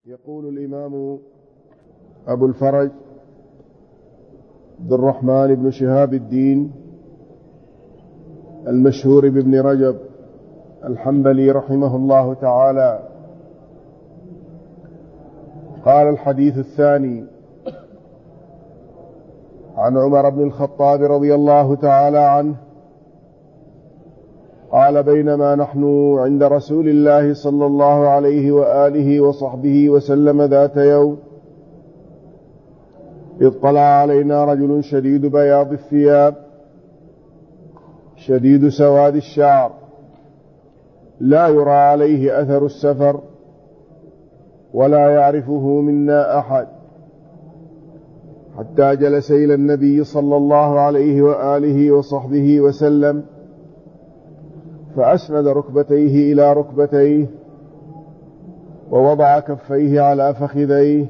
يقول الإمام أبو الفرج عبد الرحمن بن شهاب الدين المشهور بابن رجب الحنبلي رحمه الله تعالى: قال الحديث الثاني عن عمر بن الخطاب رضي الله تعالى عنه قال: بينما نحن عند رسول الله صلى الله عليه وآله وصحبه وسلم ذات يوم إذ طلع علينا رجل شديد بياض الثياب شديد سواد الشعر لا يرى عليه أثر السفر ولا يعرفه منا أحد، حتى جلس إلى النبي صلى الله عليه وآله وصحبه وسلم فأسند ركبتيه إلى ركبتيه ووضع كفيه على فخذيه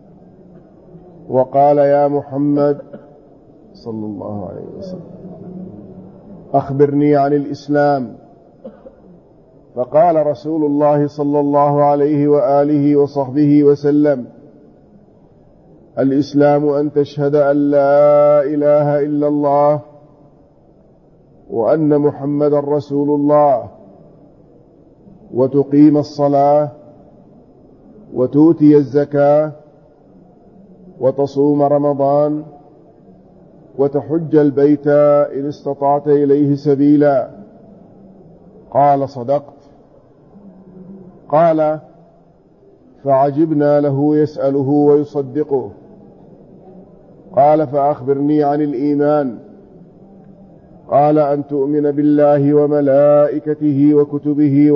وقال: يا محمد صلى الله عليه وسلم أخبرني عن الإسلام. فقال رسول الله صلى الله عليه وآله وصحبه وسلم: الإسلام أن تشهد أن لا إله إلا الله وأن محمد رسول الله، وتقيم الصلاة، وتؤتي الزكاة، وتصوم رمضان، وتحج البيت إن استطعت إليه سبيلا. قال: صدقت. قال: فعجبنا له يسأله ويصدقه. قال: فأخبرني عن الإيمان. قال: أن تؤمن بالله وملائكته وكتبه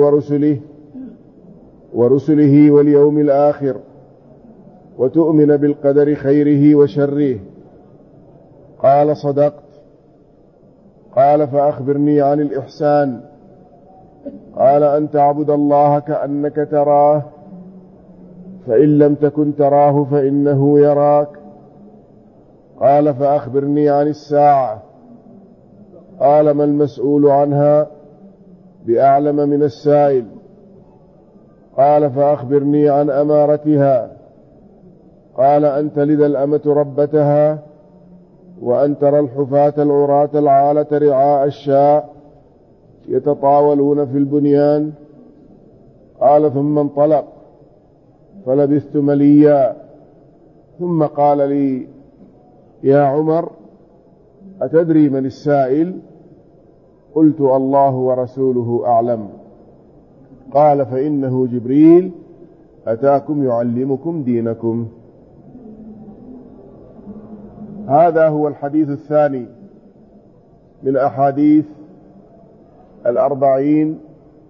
ورسله واليوم الآخر، وتؤمن بالقدر خيره وشره. قال: صدقت. قال: فأخبرني عن الإحسان. قال: أن تعبد الله كأنك تراه، فإن لم تكن تراه فإنه يراك. قال: فأخبرني عن الساعة. قال: ما المسؤول عنها بأعلم من السائل. قال: فأخبرني عن أمارتها. قال: أن تلد الأمة ربتها، وأن ترى الحفاة العراة العالة رعاء الشاء يتطاولون في البنيان. قال: ثم انطلق فلبثت مليا، ثم قال لي: يا عمر، أتدري من السائل؟ قلت: الله ورسوله أعلم. قال: فإنه جبريل أتاكم يعلمكم دينكم. هذا هو الحديث الثاني من أحاديث 40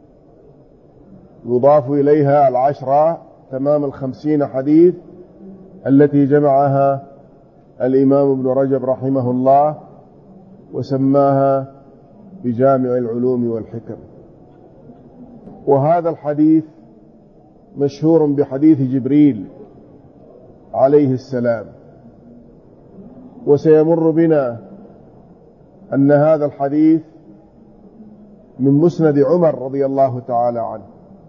يضاف إليها 10 تمام 50 حديث التي جمعها الإمام ابن رجب رحمه الله وسماها بجامع العلوم والحكم. وهذا الحديث مشهور بحديث جبريل عليه السلام، وسيمر بنا أن هذا الحديث من مسند عمر رضي الله تعالى عنه،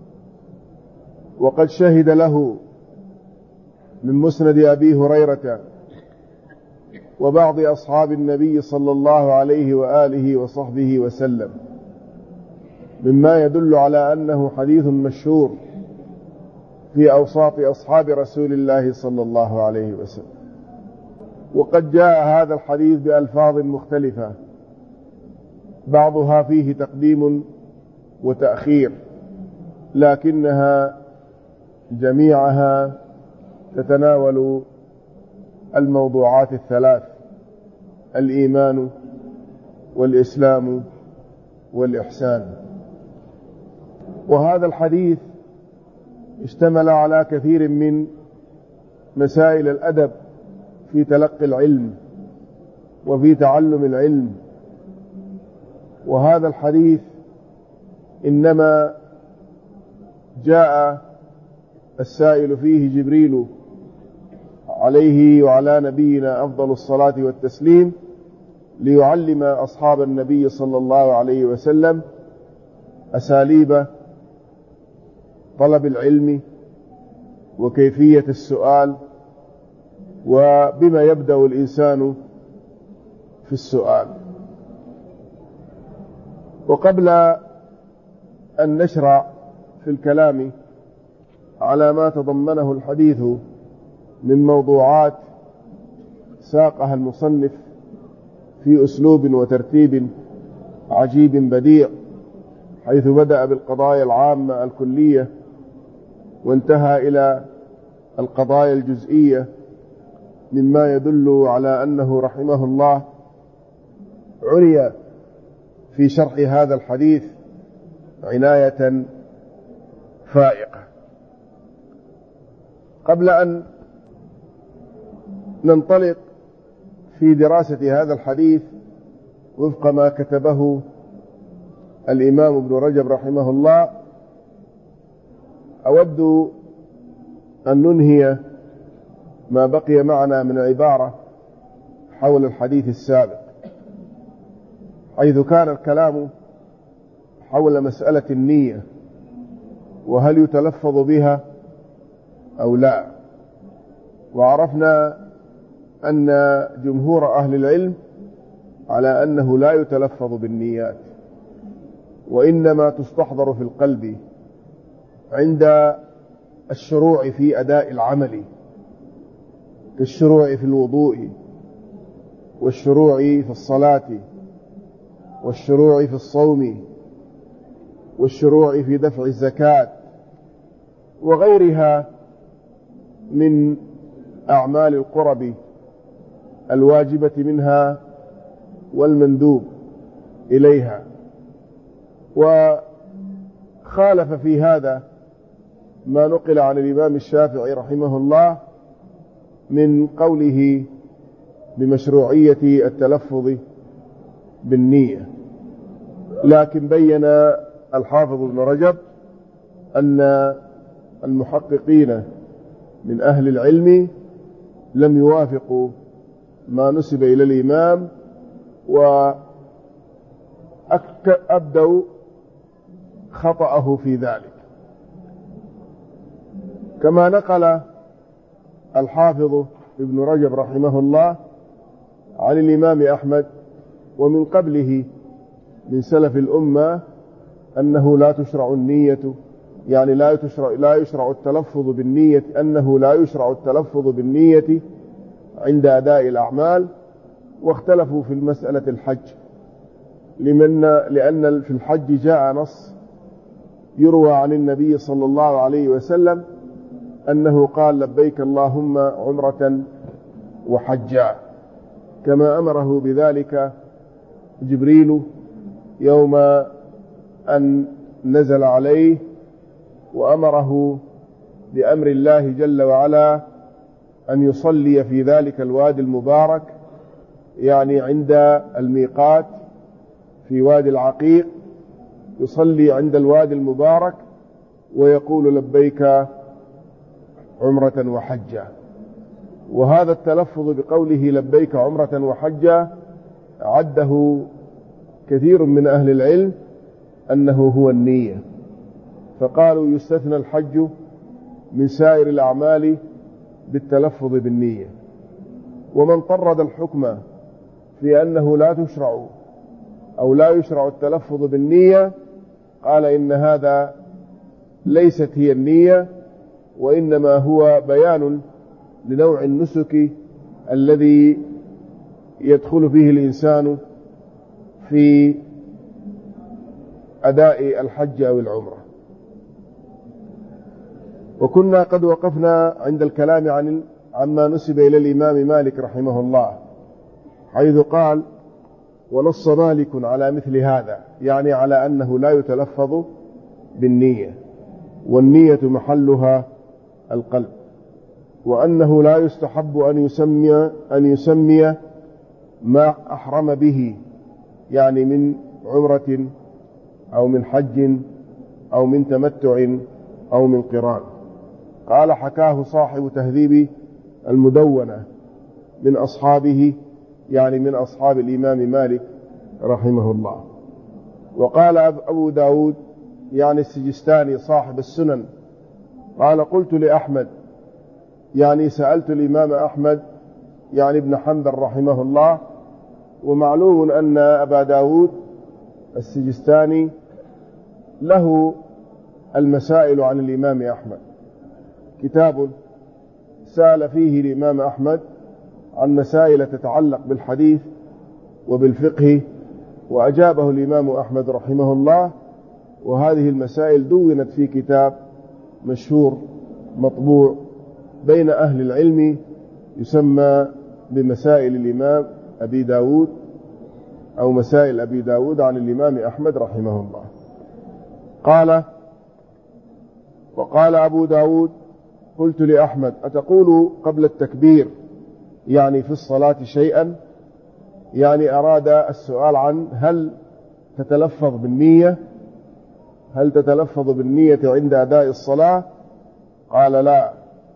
وقد شهد له من مسند أبي هريرة وبعض أصحاب النبي صلى الله عليه وآله وصحبه وسلم، مما يدل على أنه حديث مشهور في أوساط أصحاب رسول الله صلى الله عليه وسلم. وقد جاء هذا الحديث بألفاظ مختلفة، بعضها فيه تقديم وتأخير، لكنها جميعها تتناول الموضوعات الثلاث: الإيمان والإسلام والإحسان. وهذا الحديث اشتمل على كثير من مسائل الأدب في تلقي العلم وفي تعلم العلم. وهذا الحديث إنما جاء السائل فيه جبريل عليه وعلى نبينا أفضل الصلاة والتسليم ليعلم أصحاب النبي صلى الله عليه وسلم أساليب طلب العلم وكيفية السؤال وبما يبدأ الإنسان في السؤال. وقبل أن نشرع في الكلام على ما تضمنه الحديث من موضوعات ساقها المصنف في أسلوب وترتيب عجيب بديع، حيث بدأ بالقضايا العامة الكلية وانتهى إلى القضايا الجزئية، مما يدل على أنه رحمه الله عني في شرح هذا الحديث عناية فائقة. قبل أن ننطلق في دراسة هذا الحديث وفق ما كتبه الإمام ابن رجب رحمه الله، أود أن ننهي ما بقي معنا من عبارة حول الحديث السابق، حيث كان الكلام حول مسألة النية، وهل يتلفظ بها أو لا. وعرفنا أن جمهور أهل العلم على أنه لا يتلفظ بالنيات، وإنما تستحضر في القلب عند الشروع في أداء العمل، كالشروع في الوضوء، والشروع في الصلاة، والشروع في الصوم، والشروع في دفع الزكاة، وغيرها من أعمال القرب الواجبة منها والمندوب إليها. وخالف في هذا ما نقل عن الإمام الشافعي رحمه الله من قوله بمشروعية التلفظ بالنية، لكن بين الحافظ ابن رجب أن المحققين من أهل العلم لم يوافقوا ما نسب إلى الإمام، وأبدوا خطأه في ذلك، كما نقل الحافظ ابن رجب رحمه الله عن الإمام أحمد ومن قبله من سلف الأمة أنه لا تشرع النية، يعني لا يشرع التلفظ بالنية، أنه لا يشرع التلفظ بالنية عند أداء الأعمال. واختلفوا في المسألة الحج، لأن في الحج جاء نص يروى عن النبي صلى الله عليه وسلم أنه قال لبيك اللهم عمرة وحجا، كما أمره بذلك جبريل يوم أن نزل عليه، وأمره بأمر الله جل وعلا أن يصلي في ذلك الوادي المبارك، يعني عند الميقات في وادي العقيق، يصلي عند الوادي المبارك ويقول لبيك عمرة وحجة. وهذا التلفظ بقوله لبيك عمرة وحجة عده كثير من أهل العلم أنه هو النية، فقالوا يستثنى الحج من سائر الأعمال بالتلفظ بالنية. ومن طرد الحكم في أنه لا تشرع أو لا يشرع التلفظ بالنية قال إن هذا ليست هي النية، وإنما هو بيان لنوع النسك الذي يدخل فيه الإنسان في أداء الحج أو العمرة. وكنا قد وقفنا عند الكلام عما نسب إلى الإمام مالك رحمه الله، حيث قال ونص مالك على مثل هذا، يعني على أنه لا يتلفظ بالنية، والنية محلها القلب، وأنه لا يستحب أن يسمي ما أحرم به، يعني من عمرة أو من حج أو من تمتع أو من قران. قال حكاه صاحب تهذيب المدونة من أصحابه، يعني من أصحاب الإمام مالك رحمه الله. وقال أبو داود يعني السجستاني صاحب السنن قال قلت لأحمد يعني سألت الإمام أحمد يعني ابن حنبل رحمه الله. ومعلوم أن أبا داود السجستاني له المسائل عن الإمام أحمد، كتاب سأل فيه الإمام أحمد عن مسائل تتعلق بالحديث وبالفقه، وأجابه الإمام أحمد رحمه الله، وهذه المسائل دونت في كتاب مشهور مطبوع بين أهل العلم يسمى بمسائل الإمام أبي داود أو مسائل أبي داود عن الإمام أحمد رحمه الله. قال: وقال أبو داود: قلت لأحمد: أتقول قبل التكبير يعني في الصلاة شيئا؟ يعني أراد السؤال عن هل تتلفظ بالنية، هل تتلفظ بالنية عند أداء الصلاة؟ قال: لا.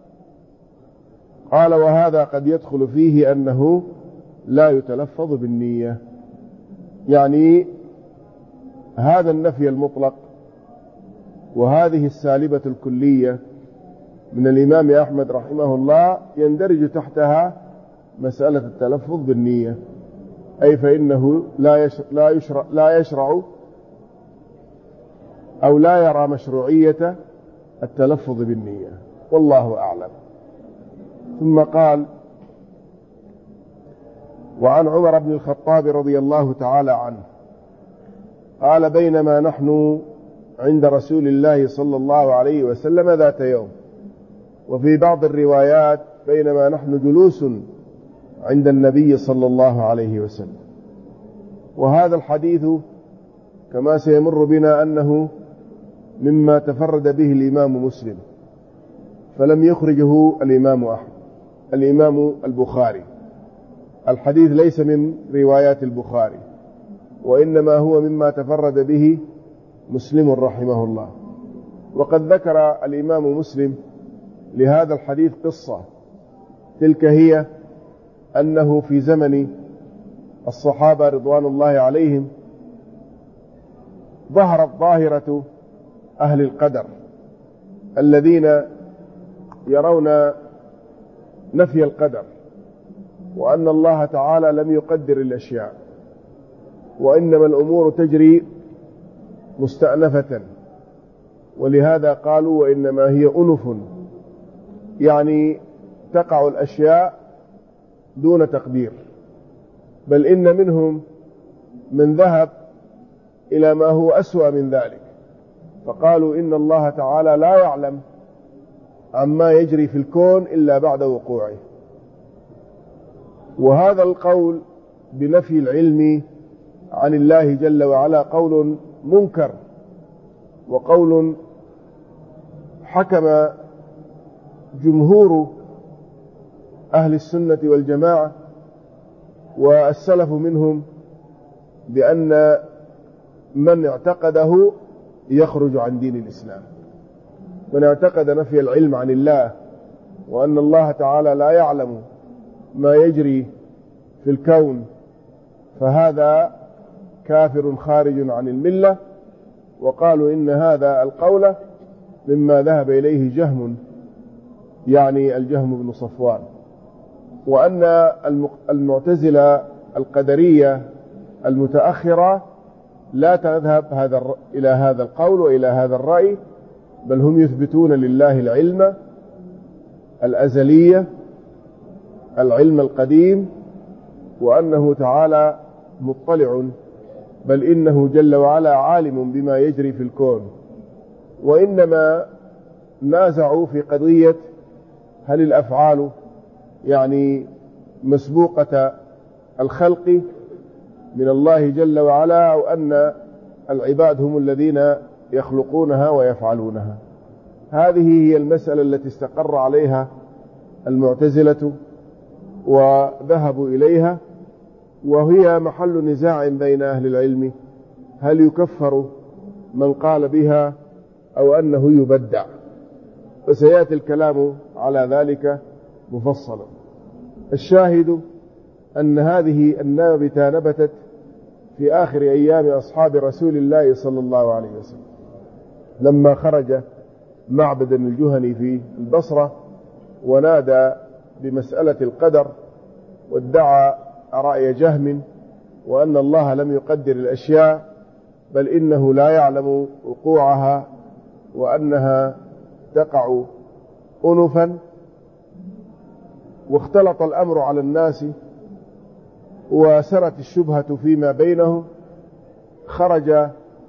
قال: وهذا قد يدخل فيه أنه لا يتلفظ بالنية، يعني هذا النفي المطلق وهذه السالبة الكلية من الإمام أحمد رحمه الله يندرج تحتها مسألة التلفظ بالنية، أي فإنه لا يشرع أو لا يرى مشروعية التلفظ بالنية، والله أعلم. ثم قال: وعن عمر بن الخطاب رضي الله تعالى عنه قال: بينما نحن عند رسول الله صلى الله عليه وسلم ذات يوم، وفي بعض الروايات بينما نحن جلوس عند النبي صلى الله عليه وسلم. وهذا الحديث كما سيمر بنا أنه مما تفرد به الإمام مسلم، فلم يخرجه الإمام البخاري. الحديث ليس من روايات البخاري، وإنما هو مما تفرد به مسلم رحمه الله. وقد ذكر الإمام مسلم لهذا الحديث قصة، تلك هي أنه في زمن الصحابة رضوان الله عليهم ظهرت ظاهرة أهل القدر الذين يرون نفي القدر، وأن الله تعالى لم يقدر الأشياء، وإنما الأمور تجري مستأنفة. ولهذا قالوا: وإنما هي أنف، يعني تقع الأشياء دون تقدير. بل إن منهم من ذهب إلى ما هو أسوأ من ذلك، فقالوا: إن الله تعالى لا يعلم عما يجري في الكون إلا بعد وقوعه. وهذا القول بنفي العلم عن الله جل وعلا قول منكر، وقول حكم جمهور أهل السنة والجماعة والسلف منهم بأن من اعتقده يخرج عن دين الإسلام. من اعتقد نفي العلم عن الله وأن الله تعالى لا يعلم ما يجري في الكون فهذا كافر خارج عن الملة. وقالوا إن هذا القول مما ذهب إليه جهم، يعني الجهم بن صفوان. وأن المعتزلة القدرية المتأخرة لا تذهب إلى هذا القول وإلى هذا الرأي، بل هم يثبتون لله العلم الأزلية، العلم القديم، وأنه تعالى مطلع، بل إنه جل وعلا عالم بما يجري في الكون. وإنما نازعوا في قضية هل الأفعال يعني مسبوقة الخلق من الله جل وعلا، أو أن العباد هم الذين يخلقونها ويفعلونها. هذه هي المسألة التي استقر عليها المعتزلة وذهبوا إليها، وهي محل نزاع بين أهل العلم: هل يكفر من قال بها أو أنه يبدع؟ وسيأتي الكلام على ذلك مفصلا. الشاهد أن هذه النابتة نبتت في آخر أيام أصحاب رسول الله صلى الله عليه وسلم، لما خرج معبد الجهني في البصرة ونادى بمسألة القدر وادعى رأي جهم وأن الله لم يقدر الأشياء بل إنه لا يعلم وقوعها وأنها تقع أنفا. واختلط الأمر على الناس وسرت الشبهة فيما بينهم. خرج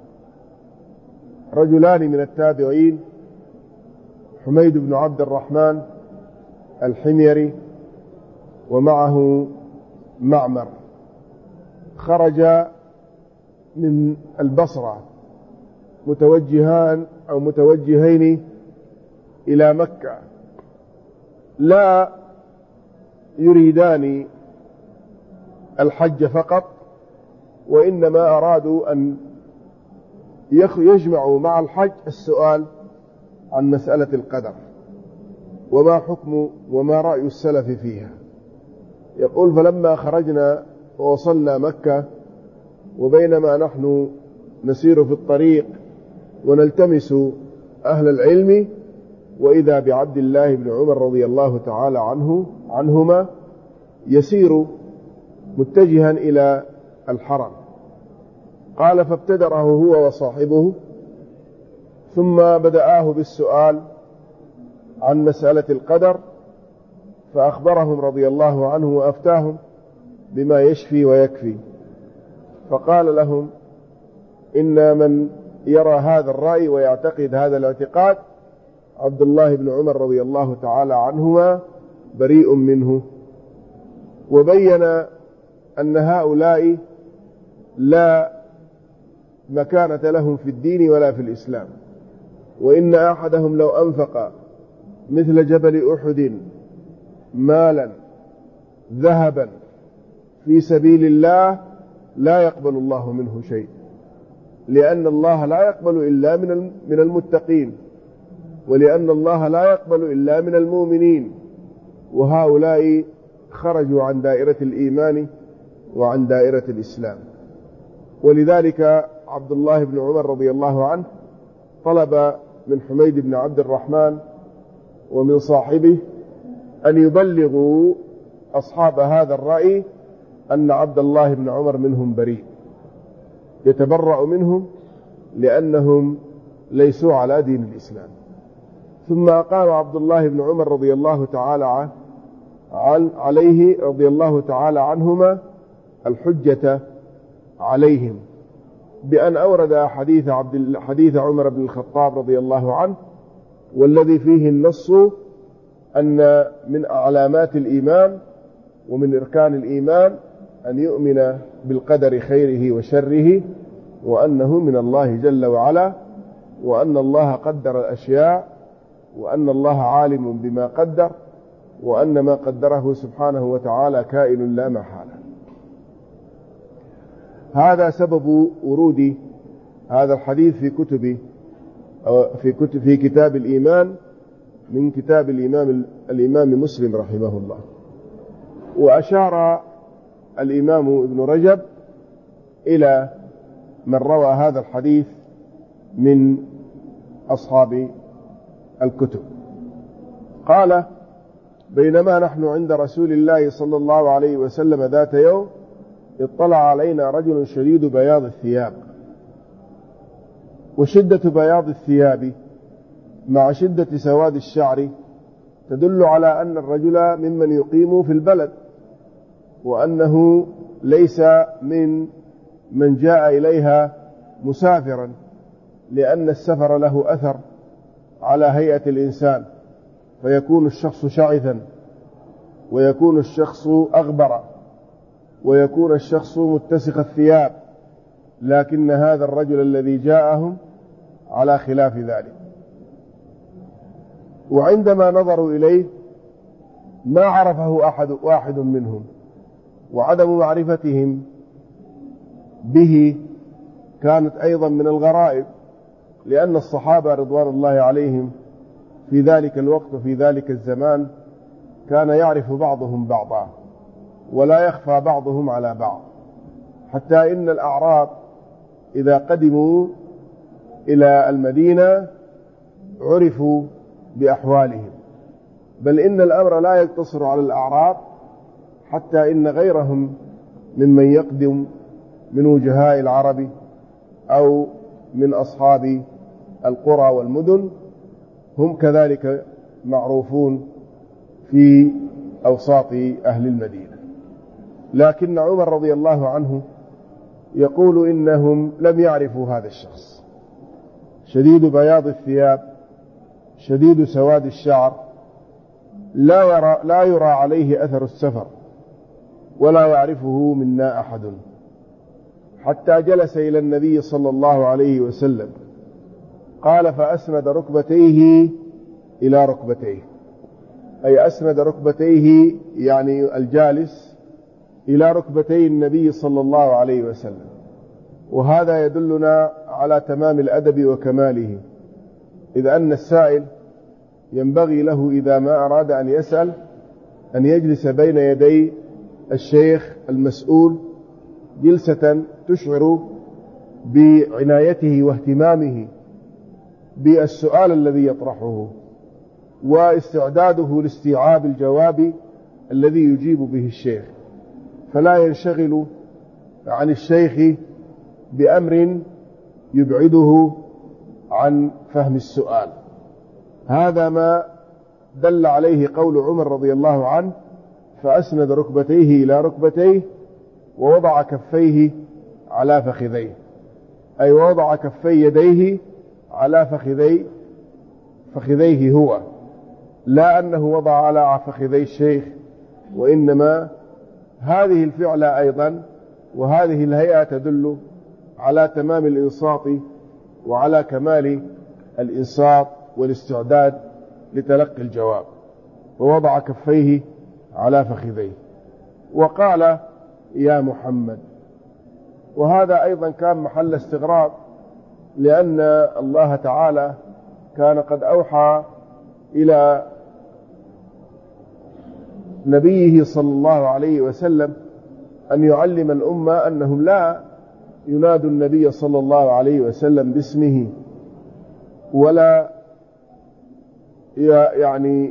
رجلان من التابعين، حميد بن عبد الرحمن الحميري ومعه معمر، خرج من البصرة متوجهين إلى مكة، لا يريدان الحج فقط، وإنما أرادوا أن يجمعوا مع الحج السؤال عن مسألة القدر وما حكم وما رأي السلف فيها. يقول: فلما خرجنا ووصلنا مكة، وبينما نحن نسير في الطريق ونلتمس أهل العلم، وإذا بعبد الله بن عمر رضي الله تعالى عنهما يسير متجها إلى الحرم. قال: فابتدره هو وصاحبه، ثم بدأه بالسؤال عن مسألة القدر، فأخبرهم رضي الله عنه وأفتاهم بما يشفي ويكفي. فقال لهم: إن من يرى هذا الرأي ويعتقد هذا الاعتقاد عبد الله بن عمر رضي الله تعالى عنهما بريء منه. وبين أن هؤلاء لا مكانة لهم في الدين ولا في الإسلام، وإن أحدهم لو أنفق مثل جبل أحد مالا ذهبا في سبيل الله لا يقبل الله منه شيء، لأن الله لا يقبل إلا من المتقين، ولأن الله لا يقبل إلا من المؤمنين، وهؤلاء خرجوا عن دائرة الإيمان وعن دائرة الإسلام. ولذلك عبد الله بن عمر رضي الله عنه طلب من حميد بن عبد الرحمن ومن صاحبه أن يبلغوا أصحاب هذا الرأي أن عبد الله بن عمر منهم بريء، يتبرأ منهم لأنهم ليسوا على دين الإسلام. ثم قام عبد الله بن عمر رضي الله تعالى عليه رضي الله تعالى عنهما عليهم بأن أورد حديث عمر بن الخطاب رضي الله عنه، والذي فيه النص أن من علامات الإيمان ومن إركان الإيمان أن يؤمن بالقدر خيره وشره، وأنه من الله جل وعلا، وأن الله قدر الأشياء، وأن الله عالم بما قدر، وأن ما قدره سبحانه وتعالى كائن لا محالة. هذا سبب ورود هذا الحديث في كتاب الإيمان من كتاب الإمام مسلم رحمه الله. وأشار الإمام ابن رجب إلى من روى هذا الحديث من أصحاب الكتب. قال: بينما نحن عند رسول الله صلى الله عليه وسلم ذات يوم اطلع علينا رجل شديد بياض الثياب. وشدة بياض الثياب مع شدة سواد الشعر تدل على أن الرجل ممن يقيم في البلد، وأنه ليس من جاء إليها مسافرا، لأن السفر له أثر على هيئة الإنسان، فيكون الشخص شعثا، ويكون الشخص أغبر، ويكون الشخص متسخ الثياب، لكن هذا الرجل الذي جاءهم على خلاف ذلك. وعندما نظروا إليه ما عرفه واحد منهم، وعدم معرفتهم به كانت أيضا من الغرائب، لأن الصحابة رضوان الله عليهم في ذلك الوقت وفي ذلك الزمان كان يعرف بعضهم بعضا ولا يخفى بعضهم على بعض، حتى إن الأعراب إذا قدموا إلى المدينة عرفوا بأحوالهم، بل إن الأمر لا يقتصر على الأعراب، حتى إن غيرهم ممن يقدم من وجهاء العرب أو من أصحاب القرى والمدن هم كذلك معروفون في أوساط أهل المدينة. لكن عمر رضي الله عنه يقول إنهم لم يعرفوا هذا الشخص، شديد بياض الثياب، شديد سواد الشعر، لا يرى عليه أثر السفر، ولا يعرفه منا أحد، حتى جلس إلى النبي صلى الله عليه وسلم قال فأسند ركبتيه إلى ركبتيه، أي أسند ركبتيه يعني الجالس إلى ركبتي النبي صلى الله عليه وسلم. وهذا يدلنا على تمام الأدب وكماله، إذ أن السائل ينبغي له إذا ما أراد أن يسأل أن يجلس بين يدي الشيخ المسؤول جلسة تشعر بعنايته واهتمامه بالسؤال الذي يطرحه، واستعداده لاستيعاب الجواب الذي يجيب به الشيخ، فلا ينشغل عن الشيخ بأمر يبعده عن فهم السؤال. هذا ما دل عليه قول عمر رضي الله عنه فأسند ركبتيه إلى ركبتيه ووضع كفيه على فخذيه، أي وضع كفي يديه على فخذيه هو، لا أنه وضع على فخذي الشيخ، وإنما هذه الفعلة أيضا وهذه الهيئة تدل على تمام الإنصات وعلى كمال الإنصات والاستعداد لتلقي الجواب، ووضع كفيه على فخذيه وقال يا محمد. وهذا أيضا كان محل استغراب، لأن الله تعالى كان قد أوحى إلى نبيه صلى الله عليه وسلم أن يعلم الأمة أنهم لا ينادوا النبي صلى الله عليه وسلم باسمه، ولا يعني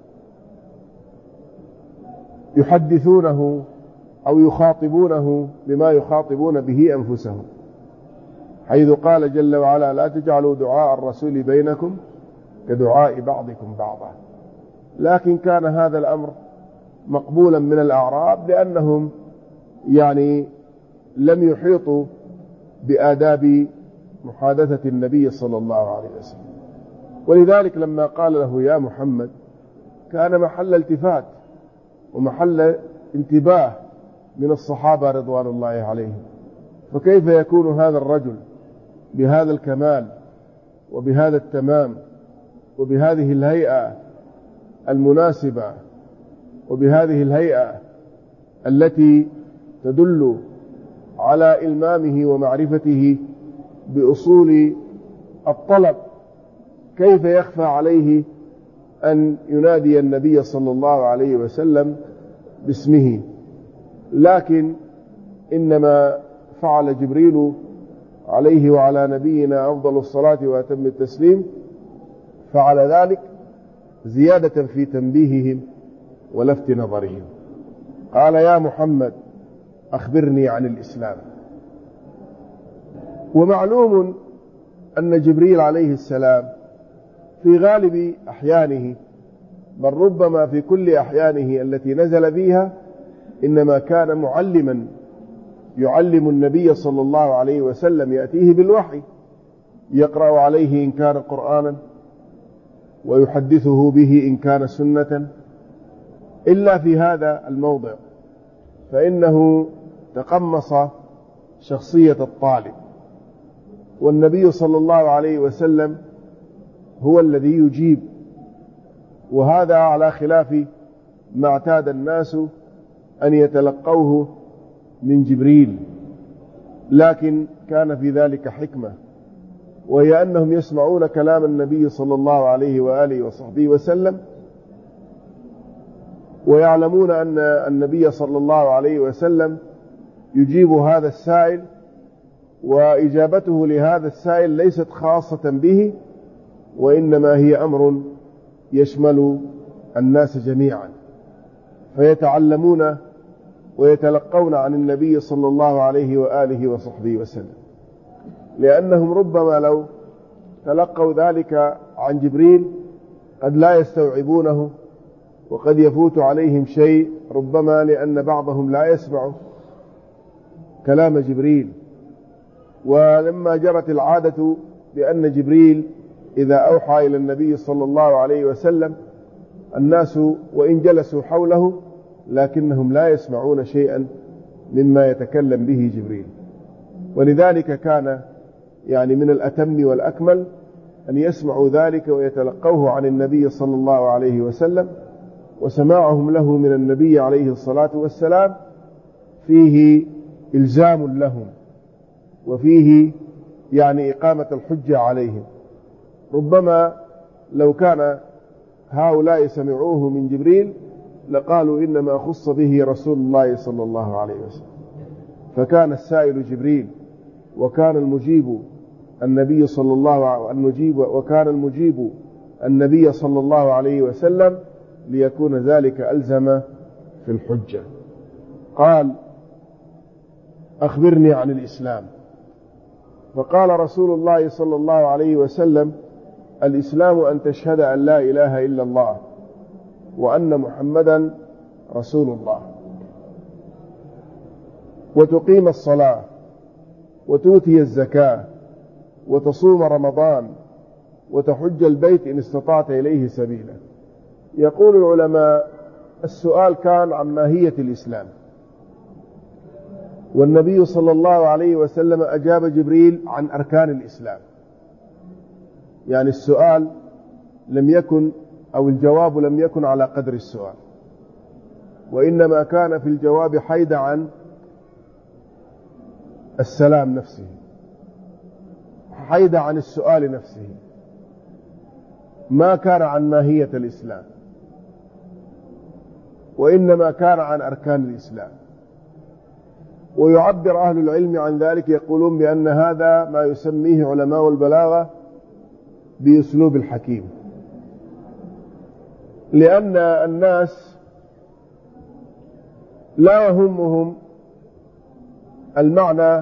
يحدثونه أو يخاطبونه بما يخاطبون به أنفسهم، حيث قال جل وعلا لا تجعلوا دعاء الرسول بينكم كدعاء بعضكم بعضا. لكن كان هذا الأمر مقبولا من الأعراب، لأنهم يعني لم يحيطوا بآداب محادثة النبي صلى الله عليه وسلم. ولذلك لما قال له يا محمد كان محل التفات ومحل انتباه من الصحابة رضوان الله عليهم، فكيف يكون هذا الرجل بهذا الكمال وبهذا التمام وبهذه الهيئة المناسبة وبهذه الهيئة التي تدل على إلمامه ومعرفته بأصول الطلب، كيف يخفى عليه أن ينادي النبي صلى الله عليه وسلم باسمه؟ لكن إنما فعل جبريل عليه وعلى نبينا أفضل الصلاة وأتم التسليم، فعل ذلك زيادة في تنبيههم ولفت نظرهم. قال يا محمد أخبرني عن الإسلام. ومعلوم أن جبريل عليه السلام في غالب أحيانه، بل ربما في كل أحيانه التي نزل فيها، إنما كان معلما يعلم النبي صلى الله عليه وسلم، يأتيه بالوحي يقرأ عليه إن كان قرآنا ويحدثه به إن كان سنة، إلا في هذا الموضع فإنه تقمص شخصية الطالب، والنبي صلى الله عليه وسلم هو الذي يجيب، وهذا على خلاف ما اعتاد الناس أن يتلقوه من جبريل. لكن كان في ذلك حكمة، وهي أنهم يسمعون كلام النبي صلى الله عليه وآله وصحبه وسلم، ويعلمون أن النبي صلى الله عليه وسلم يجيب هذا السائل، وإجابته لهذا السائل ليست خاصة به، وإنما هي أمر يشمل الناس جميعا، فيتعلمون ويتلقون عن النبي صلى الله عليه وآله وصحبه وسلم، لأنهم ربما لو تلقوا ذلك عن جبريل قد لا يستوعبونه، وقد يفوت عليهم شيء، ربما لأن بعضهم لا يسمع كلام جبريل. ولما جرت العادة بأن جبريل إذا أوحى إلى النبي صلى الله عليه وسلم الناس وإن جلسوا حوله لكنهم لا يسمعون شيئا مما يتكلم به جبريل، ولذلك كان يعني من الأتم والأكمل أن يسمعوا ذلك ويتلقوه عن النبي صلى الله عليه وسلم. وسماعهم له من النبي عليه الصلاة والسلام فيه إلزام لهم، وفيه يعني إقامة الحجة عليهم. ربما لو كان هؤلاء سمعوه من جبريل لقالوا إنما خص به رسول الله صلى الله عليه وسلم، فكان السائل جبريل، وكان المجيب النبي صلى الله عليه وسلم، ليكون ذلك ألزم في الحجة. قال: أخبرني عن الإسلام. فقال رسول الله صلى الله عليه وسلم: الإسلام أن تشهد أن لا إله إلا الله وأن محمدا رسول الله، وتقيم الصلاة، وتؤتي الزكاة، وتصوم رمضان، وتحج البيت إن استطعت إليه سبيلا. يقول العلماء: السؤال كان عن ماهية الإسلام، والنبي صلى الله عليه وسلم أجاب جبريل عن أركان الإسلام. يعني السؤال لم يكن، أو الجواب لم يكن على قدر السؤال، وإنما كان في الجواب حيد عن السلام نفسه، حيد عن السؤال نفسه، ما كان عن ماهية الإسلام، وإنما كان عن أركان الإسلام. ويعبر أهل العلم عن ذلك، يقولون بأن هذا ما يسميه علماء البلاغة بأسلوب الحكيم، لأن الناس لا يهمهم المعنى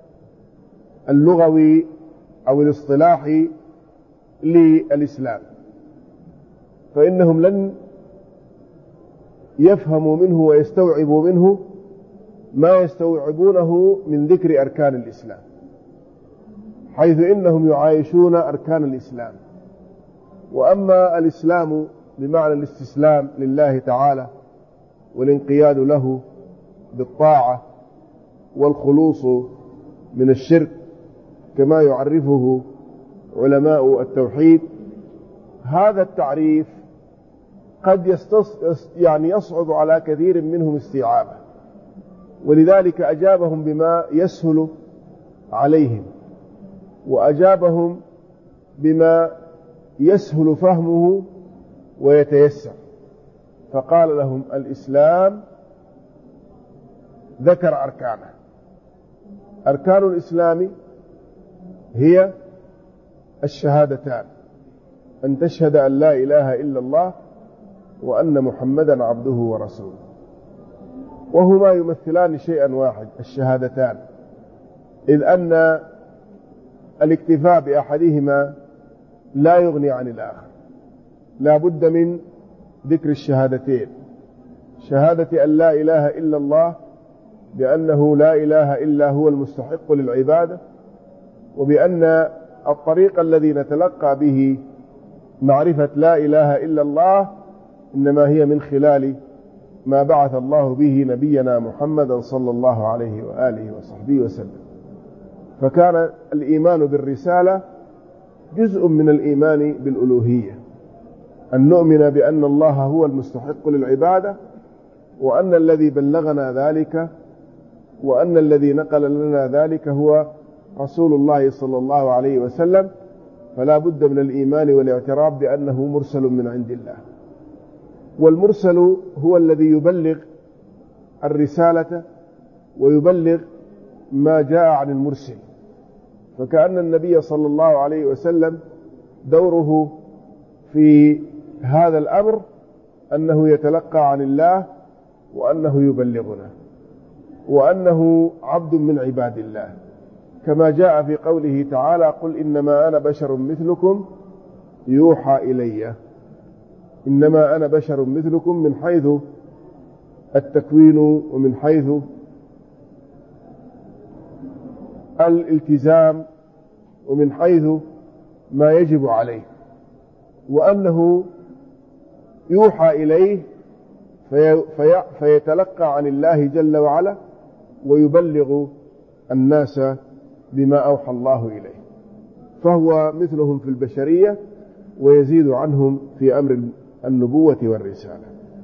اللغوي أو الاصطلاحي للإسلام، فإنهم لن يفهموا منه ويستوعبوا منه ما يستوعبونه من ذكر أركان الإسلام، حيث إنهم يعايشون أركان الإسلام. وأما الإسلام بمعنى الاستسلام لله تعالى والانقياد له بالطاعة والخلوص من الشرك كما يعرفه علماء التوحيد، هذا التعريف قد يصعب على كثير منهم استيعابه، ولذلك أجابهم بما يسهل عليهم، وأجابهم بما يسهل فهمه ويتيسر. فقال لهم: الإسلام، ذكر أركانه. أركان الإسلام هي الشهادتان: أن تشهد أن لا إله إلا الله وأن محمدا عبده ورسوله، وهما يمثلان شيئا واحد، الشهادتان، إذ أن الاكتفاء بأحدهما لا يغني عن الآخر، لا بد من ذكر الشهادتين: شهادة أن لا إله إلا الله بأنه لا إله إلا هو المستحق للعبادة، وبأن الطريق الذي نتلقى به معرفة لا إله إلا الله إنما هي من خلال ما بعث الله به نبينا محمدا صلى الله عليه وآله وصحبه وسلم. فكان الإيمان بالرسالة جزء من الإيمان بالألوهية، أن نؤمن بأن الله هو المستحق للعبادة، وأن الذي بلغنا ذلك وأن الذي نقل لنا ذلك هو رسول الله صلى الله عليه وسلم. فلا بد من الإيمان والاعتراف بأنه مرسل من عند الله، والمرسل هو الذي يبلغ الرسالة ويبلغ ما جاء عن المرسل. فكأن النبي صلى الله عليه وسلم دوره في هذا الأمر أنه يتلقى عن الله وأنه يبلغنا وأنه عبد من عباد الله، كما جاء في قوله تعالى: قل إنما أنا بشر مثلكم يوحى إلي. إنما أنا بشر مثلكم من حيث التكوين ومن حيث الالتزام ومن حيث ما يجب عليه، وأنه يوحى إليه فيتلقى عن الله جل وعلا ويبلغ الناس بما أوحى الله إليه، فهو مثلهم في البشرية ويزيد عنهم في أمر النبوة والرسالة.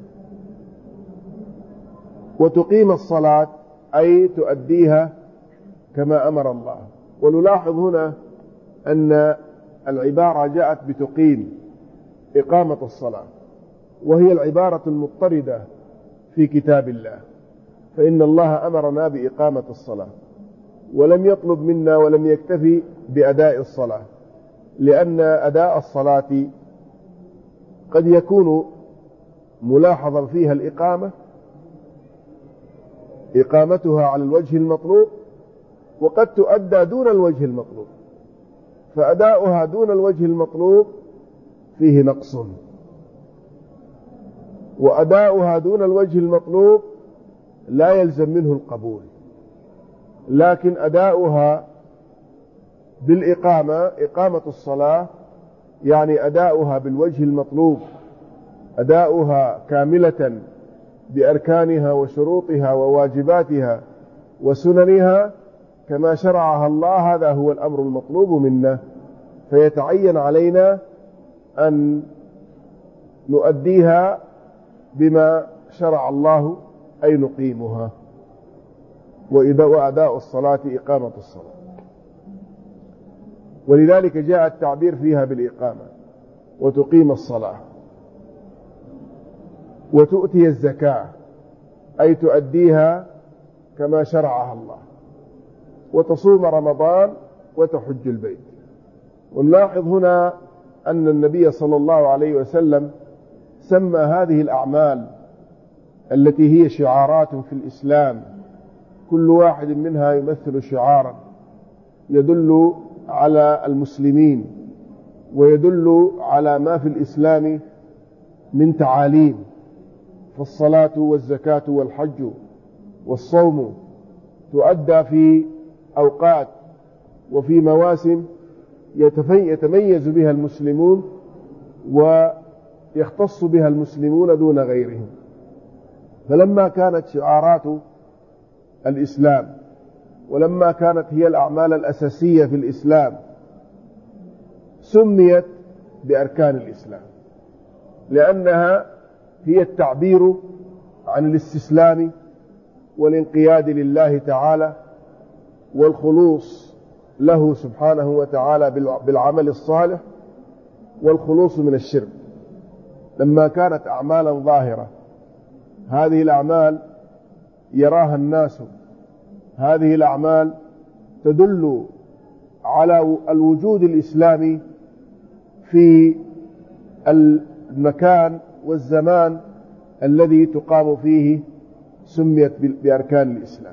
وتقيم الصلاة أي تؤديها كما أمر الله. ونلاحظ هنا أن العبارة جاءت بتقيم، إقامة الصلاة، وهي العبارة المضطردة في كتاب الله، فإن الله أمرنا بإقامة الصلاة ولم يطلب منا ولم يكتفي بأداء الصلاة، لأن أداء الصلاة قد يكون ملاحظا فيها الإقامة، إقامتها على الوجه المطلوب، وقد تؤدى دون الوجه المطلوب، فأداؤها دون الوجه المطلوب فيه نقص، وأداؤها دون الوجه المطلوب لا يلزم منه القبول. لكن أداؤها بالإقامة، إقامة الصلاة يعني أداؤها بالوجه المطلوب، أداؤها كاملة بأركانها وشروطها وواجباتها وسننها كما شرعها الله، هذا هو الأمر المطلوب منا، فيتعين علينا أن نؤديها بما شرع الله أي نقيمها. وأداء الصلاة إقامة الصلاة، ولذلك جاء التعبير فيها بالإقامة. وتقيم الصلاة وتؤتي الزكاة أي تؤديها كما شرعها الله، وتصوم رمضان وتحج البيت. ونلاحظ هنا أن النبي صلى الله عليه وسلم سمى هذه الأعمال التي هي شعارات في الإسلام، كل واحد منها يمثل شعارا يدل على المسلمين ويدل على ما في الإسلام من تعاليم، فالصلاة والزكاة والحج والصوم تؤدى في أوقات وفي مواسم يتميز بها المسلمون ويختص بها المسلمون دون غيرهم. فلما كانت شعارات الإسلام ولما كانت هي الأعمال الأساسية في الإسلام سميت بأركان الإسلام، لأنها هي التعبير عن الاستسلام والانقياد لله تعالى والخلوص له سبحانه وتعالى بالعمل الصالح والخلوص من الشرك. لما كانت أعمالا ظاهرة، هذه الأعمال يراها الناس، هذه الأعمال تدل على الوجود الإسلامي في المكان والزمان الذي تقام فيه، سميت بأركان الإسلام،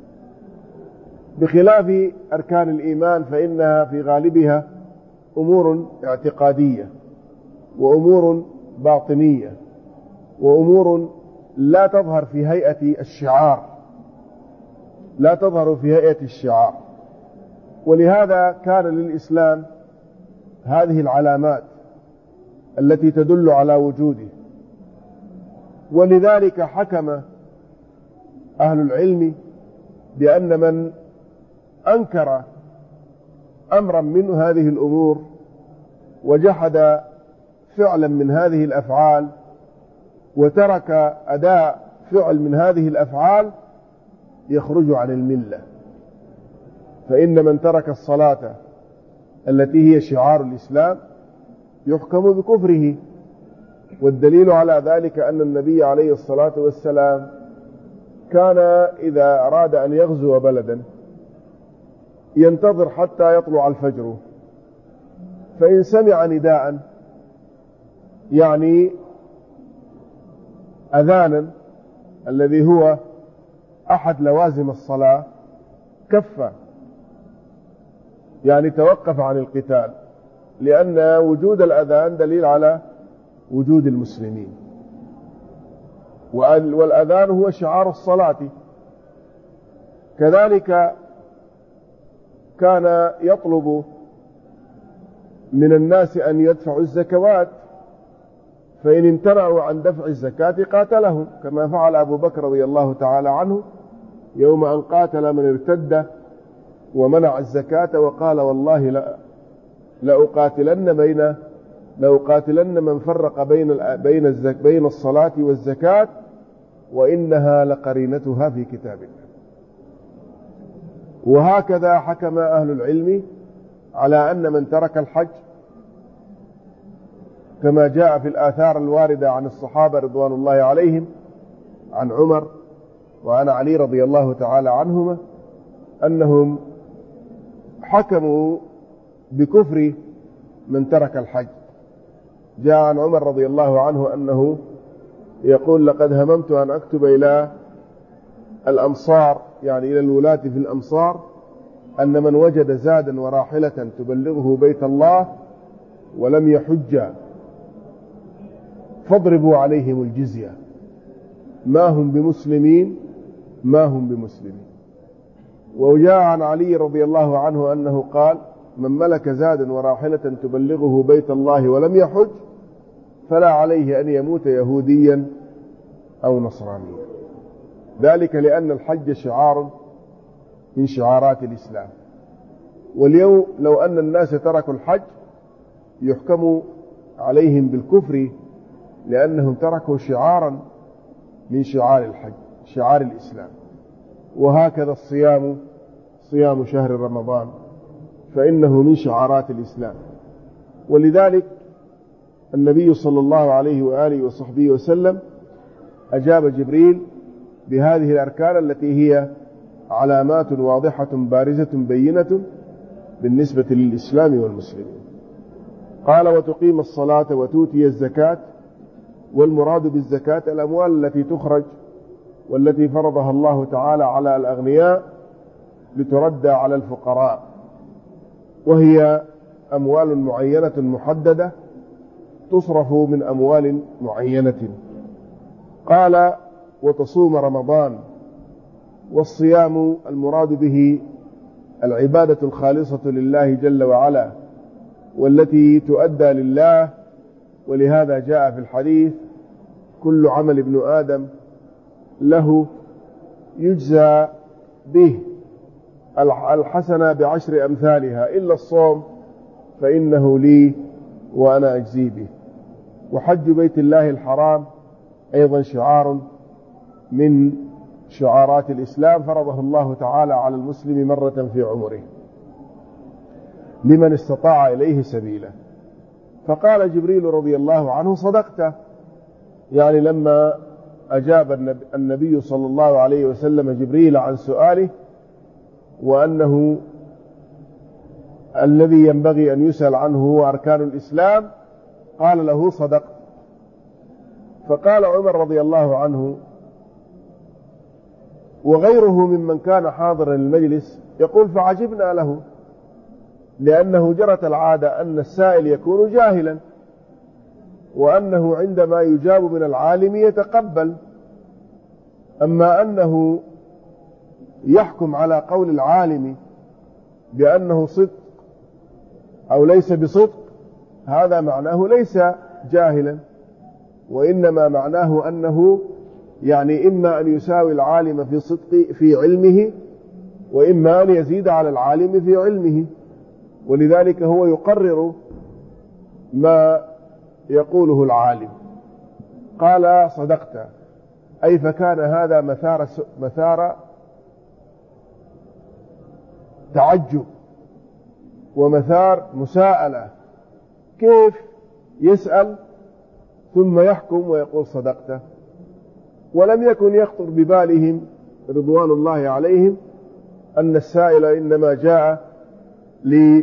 بخلاف أركان الإيمان فإنها في غالبها أمور اعتقادية وأمور باطنية وأمور لا تظهر في هيئة الشعار، لا تظهر في هيئة الشعار. ولهذا كان للإسلام هذه العلامات التي تدل على وجوده. ولذلك حكم أهل العلم بأن من أنكر أمرا من هذه الأمور وجحد فعلا من هذه الأفعال وترك أداء فعل من هذه الأفعال يخرج عن الملة. فإن من ترك الصلاة التي هي شعار الإسلام يحكم بكفره. والدليل على ذلك أن النبي عليه الصلاة والسلام كان إذا أراد أن يغزو بلدا ينتظر حتى يطلع الفجر، فإن سمع نداء يعني أذانا الذي هو أحد لوازم الصلاة كف، يعني توقف عن القتال، لأن وجود الأذان دليل على وجود المسلمين، والأذان هو شعار الصلاة. كذلك كان يطلب من الناس أن يدفعوا الزكوات، فإن امتنعوا عن دفع الزكاة قاتلهم، كما فعل أبو بكر رضي الله تعالى عنه يوم أن قاتل من ارتد ومنع الزكاة، وقال والله لأقاتلن من فرق بين الصلاة والزكاة، وإنها لقرينتها في كتاب الله. وهكذا حكم أهل العلم على أن من ترك الحج، كما جاء في الآثار الواردة عن الصحابة رضوان الله عليهم، عن عمر وعن علي رضي الله تعالى عنهما، أنهم حكموا بكفر من ترك الحج. جاء عن عمر رضي الله عنه أنه يقول لقد هممت أن أكتب إلى الأمصار، يعني إلى الولاة في الأمصار، أن من وجد زادا وراحلة تبلغه بيت الله ولم يحج فاضربوا عليهم الجزية، ما هم بمسلمين. وجاء عن علي رضي الله عنه أنه قال من ملك زادا وراحلة تبلغه بيت الله ولم يحج فلا عليه أن يموت يهوديا أو نصرانيا، ذلك لأن الحج شعار من شعارات الإسلام. واليوم لو أن الناس تركوا الحج يحكم عليهم بالكفر، لأنهم تركوا شعارا من شعار الحج، شعار الإسلام. وهكذا الصيام، صيام شهر رمضان، فإنه من شعارات الإسلام. ولذلك النبي صلى الله عليه وآله وصحبه وسلم أجاب جبريل بهذه الأركان التي هي علامات واضحة بارزة بينة بالنسبة للإسلام والمسلمين. قال وتقيم الصلاة وتؤتي الزكاة، والمراد بالزكاة الأموال التي تخرج والتي فرضها الله تعالى على الأغنياء لتردى على الفقراء، وهي أموال معينة محددة تصرف من أموال معينة. قال وتصوم رمضان، والصيام المراد به العبادة الخالصة لله جل وعلا والتي تؤدى لله، ولهذا جاء في الحديث كل عمل ابن آدم له يجزى به الحسنة بعشر أمثالها إلا الصوم فإنه لي وأنا أجزي به. وحج بيت الله الحرام أيضا شعار من شعارات الإسلام فرضه الله تعالى على المسلم مرة في عمره لمن استطاع إليه سبيلا. فقال جبريل رضي الله عنه صدقت، يعني لما أجاب النبي صلى الله عليه وسلم جبريل عن سؤاله وأنه الذي ينبغي أن يسأل عنه هو أركان الإسلام، قال له صدقت. فقال عمر رضي الله عنه وغيره ممن كان حاضرا المجلس يقول فعجبنا له، لأنه جرت العادة أن السائل يكون جاهلا، وأنه عندما يجاب من العالم يتقبل، أما أنه يحكم على قول العالم بأنه صدق أو ليس بصدق، هذا معناه ليس جاهلا، وإنما معناه أنه يعني إما أن يساوي العالم في صدق في علمه، وإما أن يزيد على العالم في علمه، ولذلك هو يقرر ما يقوله العالم. قال صدقت، أي فكان هذا مثار تعجب ومثار مساءلة، كيف يسأل ثم يحكم ويقول صدقت؟ ولم يكن يخطر ببالهم رضوان الله عليهم أن السائل إنما جاء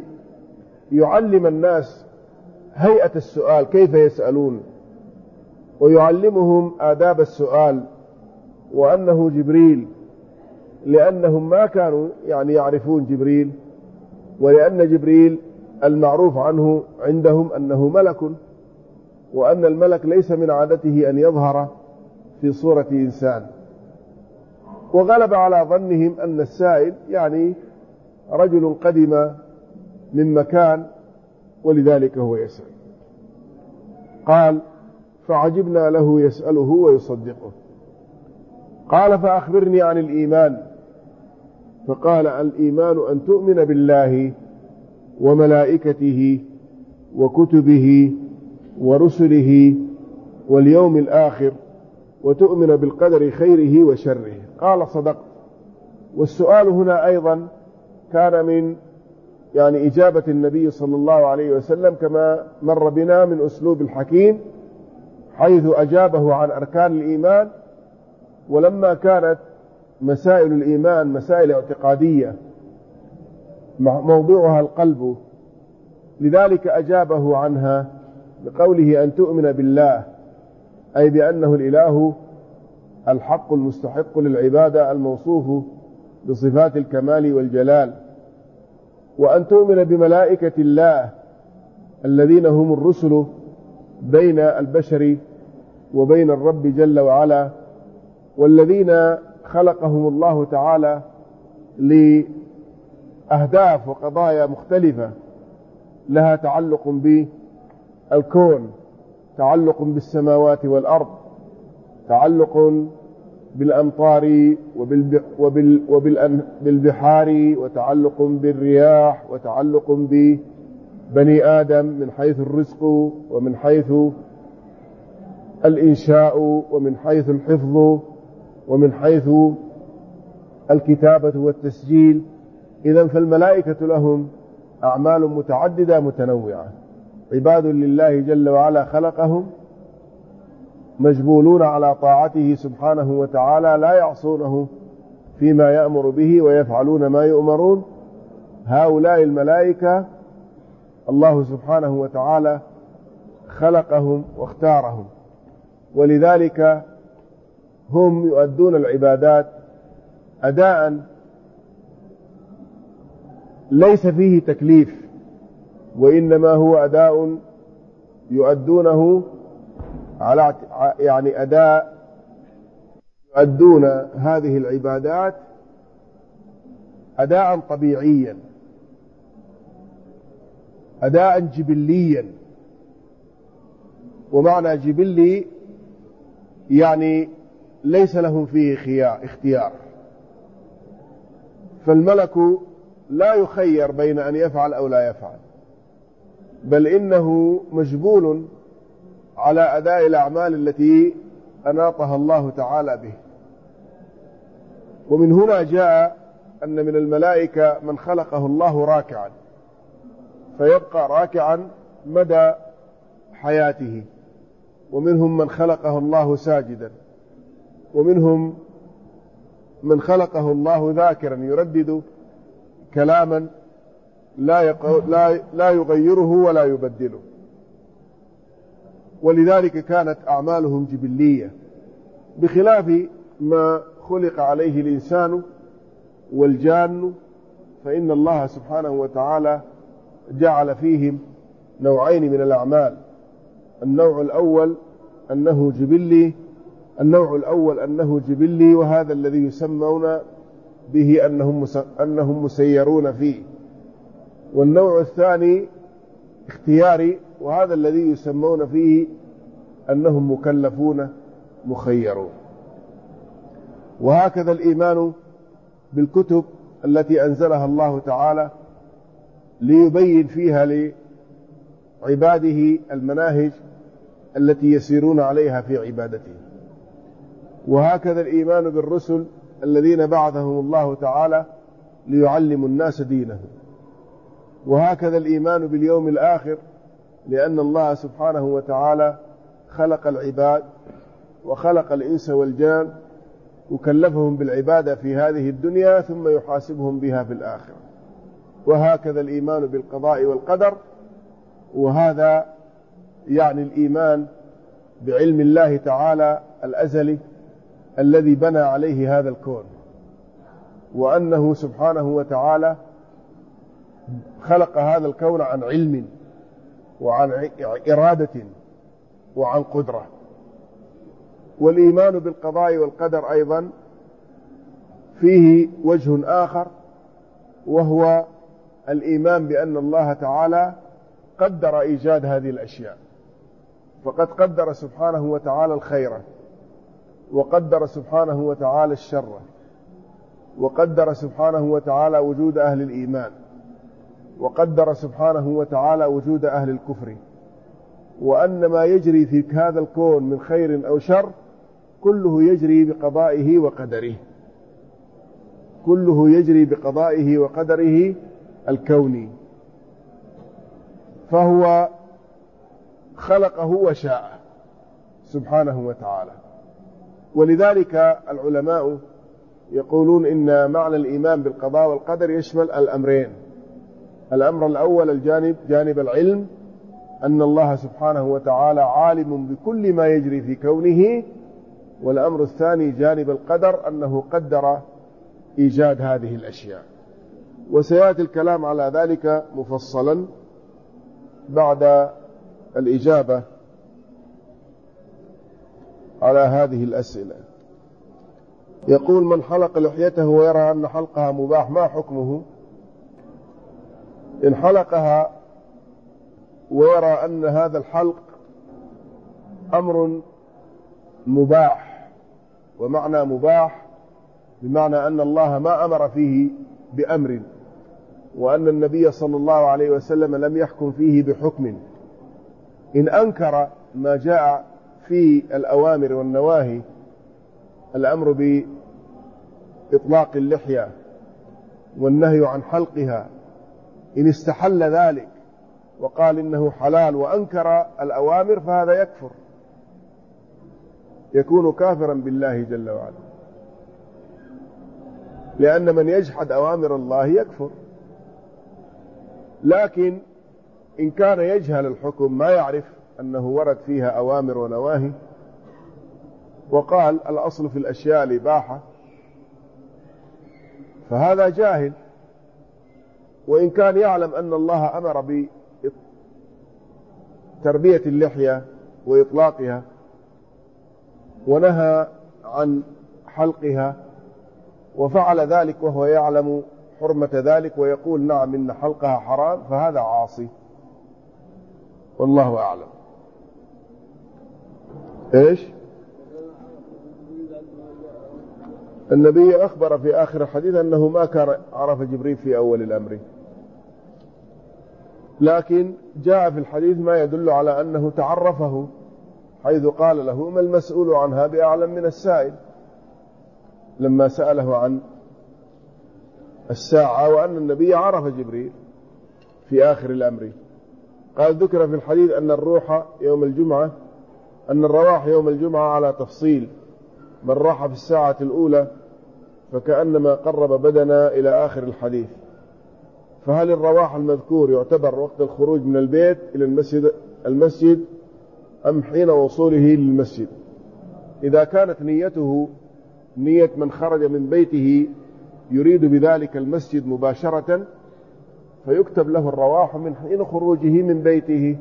ليعلم الناس هيئة السؤال كيف يسألون، ويعلمهم آداب السؤال وأنه جبريل، لأنهم ما كانوا يعرفون جبريل، ولأن جبريل المعروف عنه عندهم أنه ملك، وأن الملك ليس من عادته أن يظهر في صورة إنسان. وغلب على ظنهم أن السائل رجل قدم من مكان ولذلك هو يسأل. قال: فعجبنا له يسأله ويصدقه. قال: فأخبرني عن الإيمان. فقال: الإيمان أن تؤمن بالله وملائكته وكتبه ورسله واليوم الآخر وتؤمن بالقدر خيره وشره. قال: صدقت. والسؤال هنا أيضا كان من إجابة النبي صلى الله عليه وسلم كما مر بنا من أسلوب الحكيم، حيث أجابه عن أركان الإيمان. ولما كانت مسائل الإيمان مسائل اعتقادية موضوعها القلب، لذلك أجابه عنها بقوله: أن تؤمن بالله، أي بأنه الإله الحق المستحق للعبادة الموصوف بصفات الكمال والجلال، وأن تؤمن بملائكة الله الذين هم الرسل بين البشر وبين الرب جل وعلا، والذين خلقهم الله تعالى لأهداف وقضايا مختلفة لها تعلق بالكون، تعلق بالسماوات والأرض، تعلق بالأمطار وبالبحار، وتعلق بالرياح، وتعلق ببني آدم من حيث الرزق ومن حيث الإنشاء ومن حيث الحفظ ومن حيث الكتابة والتسجيل. إذن فالملائكة لهم أعمال متعددة متنوعة، عباد لله جل وعلا خلقهم، مجبولون على طاعته سبحانه وتعالى، لا يعصونه فيما يأمر به ويفعلون ما يؤمرون. هؤلاء الملائكة الله سبحانه وتعالى خلقهم واختارهم، ولذلك هم يؤدون العبادات أداء ليس فيه تكليف، وإنما هو أداء يؤدونه على أداء يؤدون هذه العبادات أداء طبيعيا، أداء جبليا. ومعنى جبلي ليس لهم فيه اختيار، فالملك لا يخير بين أن يفعل أو لا يفعل، بل إنه مجبول على أداء الأعمال التي أناطها الله تعالى به. ومن هنا جاء أن من الملائكة من خلقه الله راكعا فيبقى راكعا مدى حياته، ومنهم من خلقه الله ساجدا، ومنهم من خلقه الله ذاكرا يردد كلاما لا يغيره ولا يبدله. ولذلك كانت أعمالهم جبلية، بخلاف ما خلق عليه الإنسان والجان، فإن الله سبحانه وتعالى جعل فيهم نوعين من الأعمال. النوع الأول أنه جبلي، وهذا الذي يسمون به أنهم مسيرون فيه. والنوع الثاني اختياري، وهذا الذي يسمون فيه أنهم مكلفون مخيرون. وهكذا الإيمان بالكتب التي أنزلها الله تعالى ليبين فيها لعباده المناهج التي يسيرون عليها في عبادته. وهكذا الإيمان بالرسل الذين بعثهم الله تعالى ليعلموا الناس دينهم. وهكذا الإيمان باليوم الآخر، لأن الله سبحانه وتعالى خلق العباد وخلق الإنس والجان وكلفهم بالعبادة في هذه الدنيا ثم يحاسبهم بها في الآخرة. وهكذا الإيمان بالقضاء والقدر، وهذا الإيمان بعلم الله تعالى الأزلي الذي بنى عليه هذا الكون، وأنه سبحانه وتعالى خلق هذا الكون عن علم وعن إرادة وعن قدرة. والإيمان بالقضاء والقدر أيضا فيه وجه آخر، وهو الإيمان بأن الله تعالى قدر إيجاد هذه الأشياء، فقد قدر سبحانه وتعالى الخير، وقدر سبحانه وتعالى الشر، وقدر سبحانه وتعالى وجود أهل الإيمان، وقدر سبحانه وتعالى وجود أهل الكفر، وأن ما يجري في هذا الكون من خير أو شر كله يجري بقضائه وقدره، كله يجري بقضائه وقدره الكوني، فهو خلقه وشاء سبحانه وتعالى. ولذلك العلماء يقولون إن معنى الإيمان بالقضاء والقدر يشمل الأمرين. الأمر الأول جانب العلم، أن الله سبحانه وتعالى عالم بكل ما يجري في كونه، والأمر الثاني جانب القدر، أنه قدر إيجاد هذه الأشياء. وسيأتي الكلام على ذلك مفصلا بعد الإجابة على هذه الأسئلة. يقول: من حلق لحيته ويرى أن حلقها مباح ما حكمه؟ إن حلقها ويرى أن هذا الحلق أمر مباح، ومعنى مباح بمعنى أن الله ما أمر فيه بأمر، وأن النبي صلى الله عليه وسلم لم يحكم فيه بحكم، إن أنكر ما جاء في الأوامر والنواهي، الأمر بإطلاق اللحية والنهي عن حلقها، إن استحل ذلك وقال إنه حلال وأنكر الأوامر، فهذا يكفر، يكون كافرا بالله جل وعلا، لأن من يجحد أوامر الله يكفر. لكن إن كان يجهل الحكم، ما يعرف أنه ورد فيها أوامر ونواهي، وقال الأصل في الأشياء الإباحة، فهذا جاهل. وإن كان يعلم أن الله أمر بتربية اللحية وإطلاقها ونهى عن حلقها، وفعل ذلك وهو يعلم حرمة ذلك ويقول نعم إن حلقها حرام، فهذا عاصي، والله أعلم. إيش؟ النبي أخبر في آخر الحديث أنه ما كان عرف جبريل في أول الأمر، لكن جاء في الحديث ما يدل على أنه تعرفه، حيث قال له: ما المسؤول عنها بأعلم من السائل، لما سأله عن الساعة، وأن النبي عرف جبريل في آخر الأمر. قال: ذكر في الحديث أن الروح يوم الجمعة، أن الرواح يوم الجمعة على تفصيل، من راح في الساعة الأولى فكأنما قرب بدنا إلى آخر الحديث. فهل الرواح المذكور يعتبر وقت الخروج من البيت إلى المسجد أم حين وصوله للمسجد؟ إذا كانت نيته نية من خرج من بيته يريد بذلك المسجد مباشرة، فيكتب له الرواح من حين خروجه من بيته،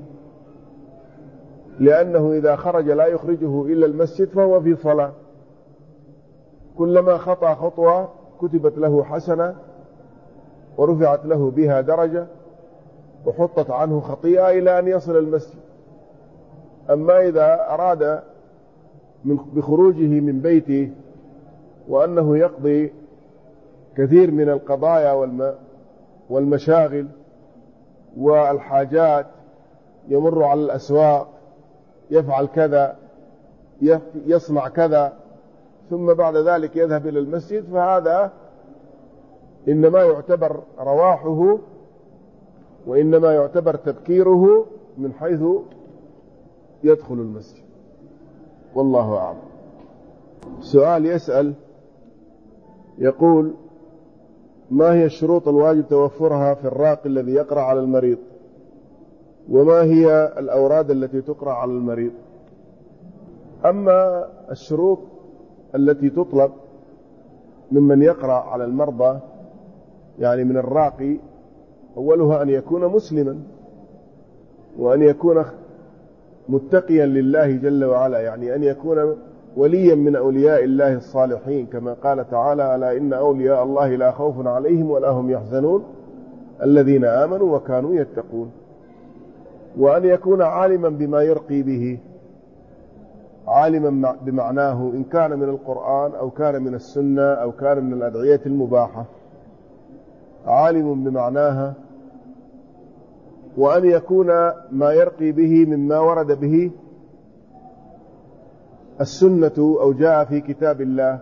لأنه إذا خرج لا يخرجه إلا المسجد فهو في صلاة، كلما خطأ خطوة كتبت له حسنة ورفعت له بها درجة وحطت عنه خطيئة إلى أن يصل المسجد. أما إذا أراد بخروجه من بيته وأنه يقضي كثير من القضايا والمشاغل والحاجات، يمر على الأسواق، يفعل كذا، يصنع كذا، ثم بعد ذلك يذهب إلى المسجد، فهذا إنما يعتبر رواحه، وإنما يعتبر تبكيره من حيث يدخل المسجد، والله أعلم. سؤال يسأل يقول: ما هي الشروط الواجب توفرها في الراقي الذي يقرأ على المريض؟ وما هي الأوراد التي تقرأ على المريض؟ أما الشروط التي تطلب ممن يقرأ على المرضى يعني من الراقي، أولها أن يكون مسلما، وأن يكون متقيا لله جل وعلا، يعني أن يكون وليا من أولياء الله الصالحين، كما قال تعالى: ألا إن أولياء الله لا خوف عليهم ولا هم يحزنون الذين آمنوا وكانوا يتقون. وأن يكون عالما بما يرقي به، عالما بمعناه، إن كان من القرآن أو كان من السنة أو كان من الأدعية المباحة، عالم بمعناها. وأن يكون ما يرقي به مما ورد به السنة أو جاء في كتاب الله،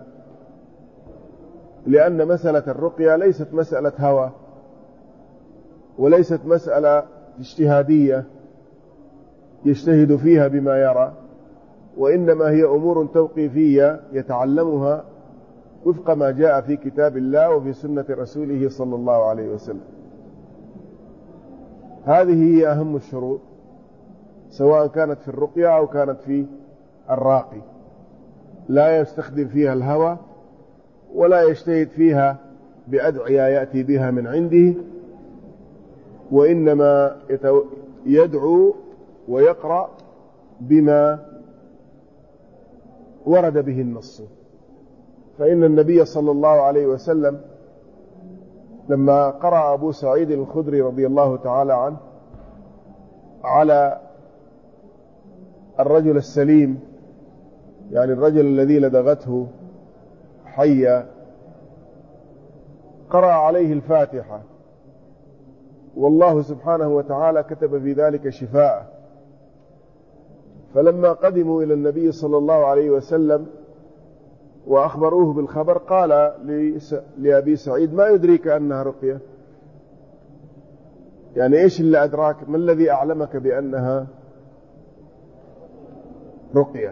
لأن مسألة الرقية ليست مسألة هوى، وليست مسألة اجتهادية يجتهد فيها بما يرى، وإنما هي أمور توقيفية يتعلمها وفق ما جاء في كتاب الله وفي سنة رسوله صلى الله عليه وسلم. هذه هي أهم الشروط، سواء كانت في الرقية أو كانت في الراقي. لا يستخدم فيها الهوى، ولا يجتهد فيها بأدعية يأتي بها من عنده، وإنما يدعو ويقرأ بما ورد به النص. فإن النبي صلى الله عليه وسلم لما قرأ أبو سعيد الخدري رضي الله تعالى عنه على الرجل السليم، يعني الرجل الذي لدغته حية، قرأ عليه الفاتحة، والله سبحانه وتعالى كتب في ذلك شفاء. فلما قدموا إلى النبي صلى الله عليه وسلم وأخبروه بالخبر، قال لأبي سعيد: ما يدريك أنها رقية؟ يعني إيش اللي أدراك؟ ما الذي أعلمك بأنها رقية؟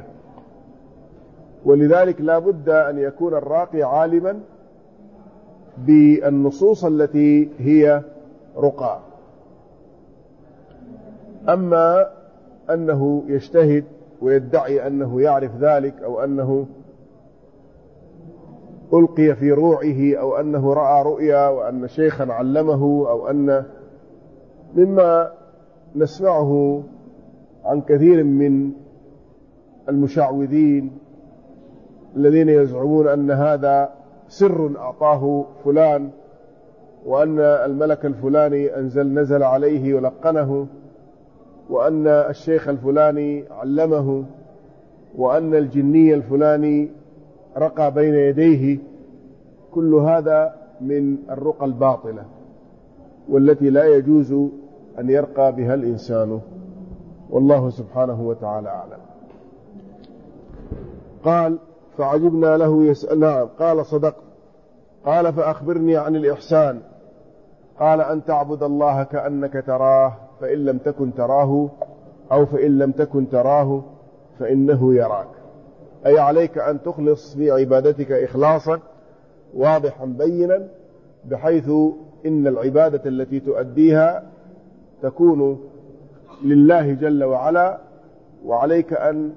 ولذلك لا بد أن يكون الراقي عالما بالنصوص التي هي رقى. أما أنه يجتهد ويدعي أنه يعرف ذلك، أو أنه ألقي في روعه، أو أنه رأى رؤيا وأن شيخا علمه، أو أن مما نسمعه عن كثير من المشعوذين الذين يزعمون أن هذا سر أعطاه فلان، وأن الملك الفلاني نزل عليه ولقنه، وأن الشيخ الفلاني علمه، وأن الجني الفلاني رقى بين يديه. كل هذا من الرقى الباطلة، والتي لا يجوز أن يرقى بها الإنسان، والله سبحانه وتعالى أعلم. قال: فعجبنا له يسأل. نعم، قال: صدق. قال: فأخبرني عن الإحسان. قال: أن تعبد الله كأنك تراه، فإن لم تكن تراه، أو فإن لم تكن تراه فإنه يراك. أي عليك أن تخلص في عبادتك إخلاصا واضحا بينا، بحيث إن العبادة التي تؤديها تكون لله جل وعلا، وعليك أن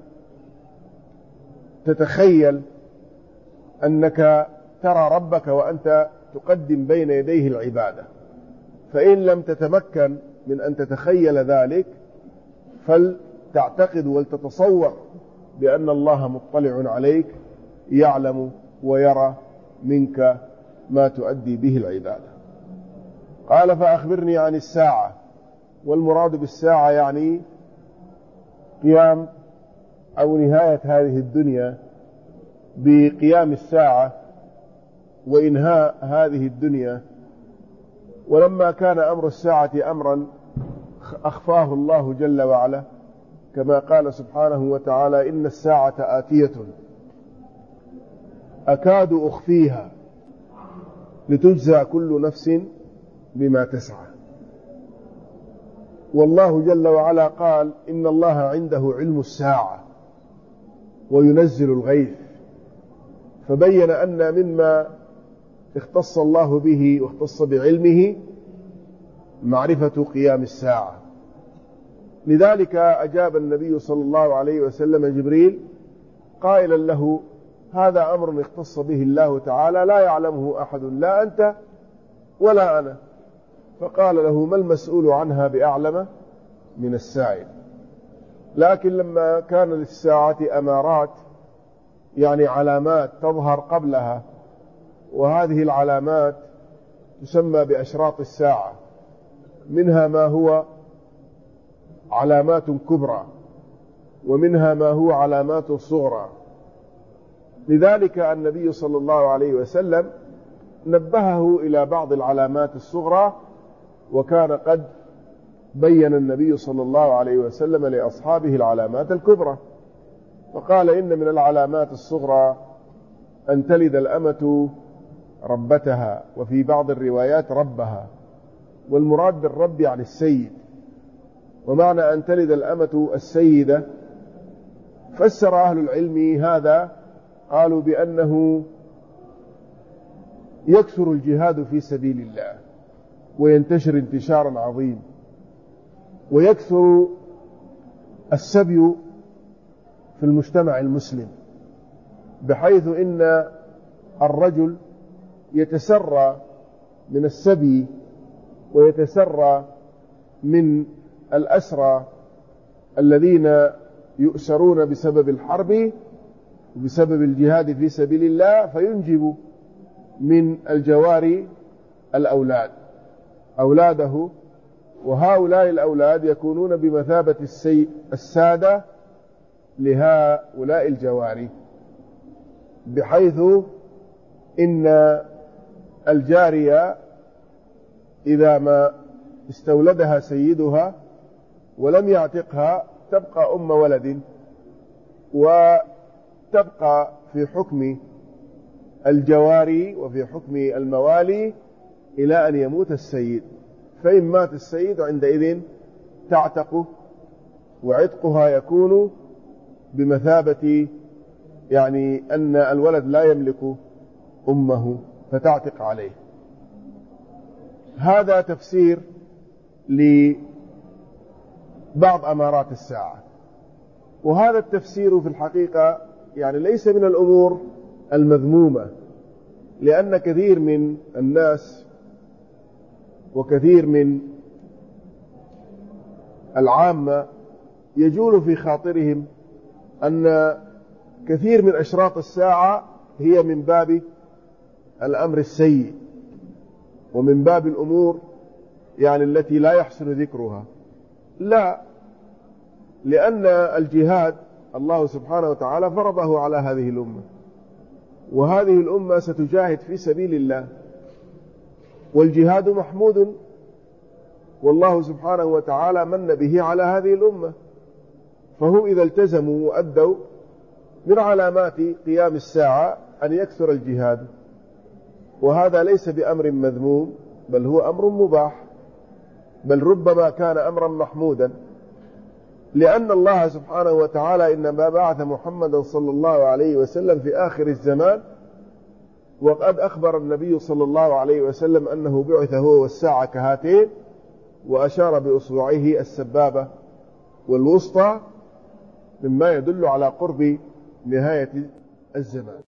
تتخيل أنك ترى ربك وأنت تقدم بين يديه العبادة. فإن لم تتمكن من أن تتخيل ذلك، فلتعتقد ولتتصور بأن الله مطلع عليك، يعلم ويرى منك ما تؤدي به العبادة. قال: فأخبرني عن الساعة. والمراد بالساعة يعني قيام أو نهاية هذه الدنيا بقيام الساعة وإنهاء هذه الدنيا. ولما كان أمر الساعة أمرا أخفاه الله جل وعلا، كما قال سبحانه وتعالى: إن الساعة آتية أكاد أخفيها لتجزى كل نفس بما تسعى. والله جل وعلا قال: إن الله عنده علم الساعة وينزل الغيث. فبين أن مما اختص الله به واختص بعلمه معرفة قيام الساعة. لذلك أجاب النبي صلى الله عليه وسلم جبريل قائلا له: هذا أمر اختص به الله تعالى لا يعلمه أحد، لا أنت ولا أنا. فقال له: ما المسؤول عنها بأعلم من السائل. لكن لما كان للساعة أمارات، يعني علامات تظهر قبلها، وهذه العلامات تسمى بأشراط الساعة، منها ما هو علامات كبرى ومنها ما هو علامات صغرى. لذلك النبي صلى الله عليه وسلم نبهه إلى بعض العلامات الصغرى، وكان قد بين النبي صلى الله عليه وسلم لأصحابه العلامات الكبرى، فقال: إن من العلامات الصغرى أن تلد الأمة ربتها، وفي بعض الروايات ربها، والمراد بالرب يعني السيد. ومعنى أن تلد الأمة السيدة فسر أهل العلم هذا، قالوا بأنه يكثر الجهاد في سبيل الله وينتشر انتشارا عظيم، ويكثر السبي في المجتمع المسلم، بحيث إن الرجل يتسرى من السبي ويتسرى من الأسرى الذين يؤسرون بسبب الحرب وبسبب الجهاد في سبيل الله، فينجب من الجواري أولاده، وهؤلاء الأولاد يكونون بمثابة السادة لهؤلاء الجواري، بحيث إن الجارية إذا ما استولدها سيدها ولم يعتقها تبقى أم ولد، وتبقى في حكم الجواري وفي حكم الموالي إلى أن يموت السيد. فإن مات السيد عندئذ تعتق، وعتقها يكون بمثابة يعني أن الولد لا يملك أمه فتعتق عليه. هذا تفسير لبعض أمارات الساعة، وهذا التفسير في الحقيقة يعني ليس من الأمور المذمومة، لأن كثير من الناس وكثير من العامة يجول في خاطرهم أن كثير من أشراط الساعة هي من باب الأمر السيء ومن باب الأمور يعني التي لا يحسن ذكرها. لا، لأن الجهاد الله سبحانه وتعالى فرضه على هذه الأمة، وهذه الأمة ستجاهد في سبيل الله، والجهاد محمود، والله سبحانه وتعالى من به على هذه الأمة. فهم إذا التزموا وأدوا، من علامات قيام الساعة أن يكثر الجهاد، وهذا ليس بأمر مذموم، بل هو أمر مباح، بل ربما كان أمرا محمودا، لأن الله سبحانه وتعالى إنما بعث محمدا صلى الله عليه وسلم في آخر الزمان، وقد أخبر النبي صلى الله عليه وسلم أنه بعث هو والساعة كهاتين، وأشار بأصبعه السبابة والوسطى، مما يدل على قرب نهاية الزمان.